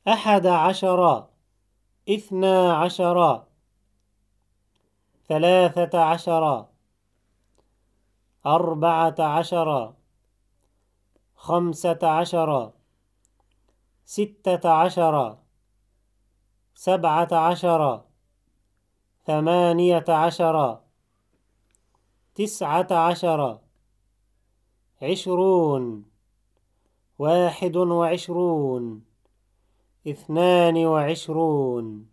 11 12 13 14 15 16 17 18 19 20 21 22